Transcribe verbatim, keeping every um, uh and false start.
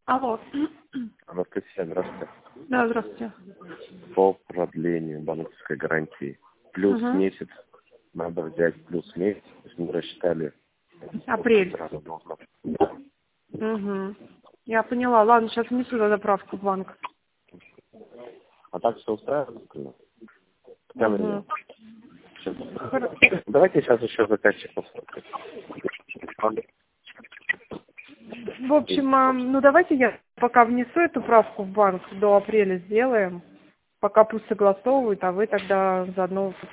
Алло. Анастасия, здравствуйте. Да, здравствуйте. По продлению банковской гарантии. Плюс Угу. месяц надо взять плюс месяц. То есть мы рассчитали. Апрель. Сразу должно. Да. Угу. Я поняла. Ладно, сейчас внесу за заправку в банк. А так все устраивает? Хотя времени. Угу. Хоро- Давайте сейчас еще заказчик посмотрим. В общем, а, ну давайте я пока внесу эту правку в банк, до апреля сделаем. Пока пусть согласовывают, а вы тогда заодно